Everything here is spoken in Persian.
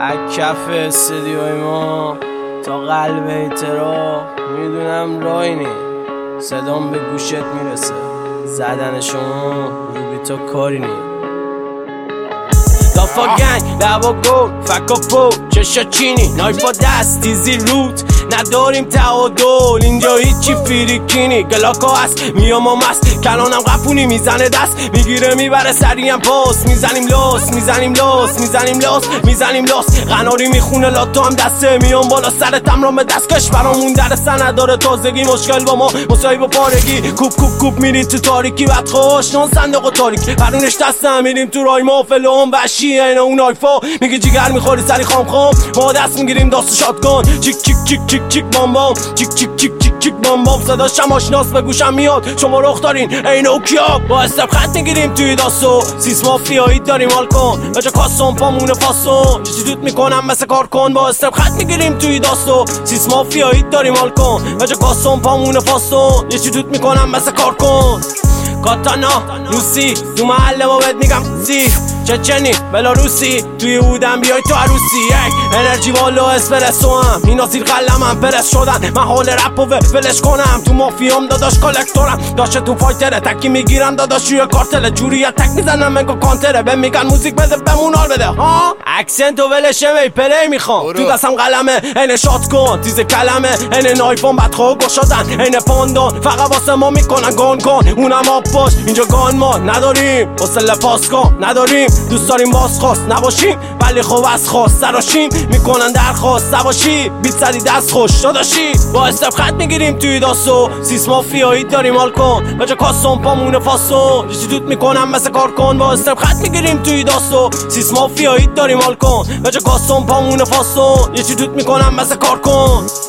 کف استدیوی ما تا قلب اعتراف میدونم راهی نی، صدام به گوشت میرسه، زدن شما رو بی تو کاری نی. دافا گنگ لبا گل فکا پو چشا چینی نایفا دست دیزی روت نداریم تعادل اینجا هیچی فیریکینی گلاکا هست میام و مست کلانم قفونی میزنه دست میگیره میبره سریم پاس میزنیم لاس میزنیم لاس میزنیم لاس میزنیم لاس قناری میخونه لاتو هم دسته میام بالا سرتم را به دستکش برامون درسته نداره تازگی مشکل با ما مصاحب و پارگی کوب کوب کوب میرید تو تاریکی بعد خوشنان صندوق و تاریک قرونش دستم میریم تو رای مافل هم وحشی اینه اون آیفا میگه جیگر میخوری سری خام خام ما دست میگیریم داست شاتگان چیک چیک چیک چیک چیک بام بام چیک چیک چیک چیک چیک بام بام صداشم آشناس به گوشم میاد شما رخ دارین این اوکیا با استپ خط میگیریم توی داستو سیس مافیایی داریم حال کن بجا کاسون پامون فاسون چی دوت میکنم مثل کار کن با استپ خط میگیریم توی داستو سیس مافیایی داریم حال کن بجا کاسون پامون فاسون چی دوت میکنم مثل کار کن کاتانا روسی تو محله ما بهت میگم زی چچنی بلاروسی توی بودم بیای تو عروسی انرژی بالا اسپرسو هم اینا زیر قلم هم پرس شدن من حال رپ و ولش کنم تو مافیام داداش کالکتورم داشته تو فایتره تکی میگیرم داداش روی کارتله جوری تک میزنم منگو کانتره به میگن موزیک بده بمون حال بده ها اکسنت و ولشه می پلی میخوام تو دستم قلمه این شات کن تیز کلمه این نایفون بدخواه گشادن این پاندان فقط واسه ما میکنن گان کن اونم آب باش اینجا گان ما نداریم واسه لپاس کن نداریم دوست داریم بازخواست نباشیم ولی خب از خواست سراشیم میکنن درخواست نباشی بیت زدی دست خوش داداشی با استپ خط میگیریم توی داستو سیس مافیایی داریم حال کن بجا کاسون پامون فاسون یه چی دوت میکنم مثل کار کن با استپ خط میگیریم توی داستو سیس مافیایی داریم حال کن بجا کاسون پامون فاسون یه چی دوت میکنم مثل کار کن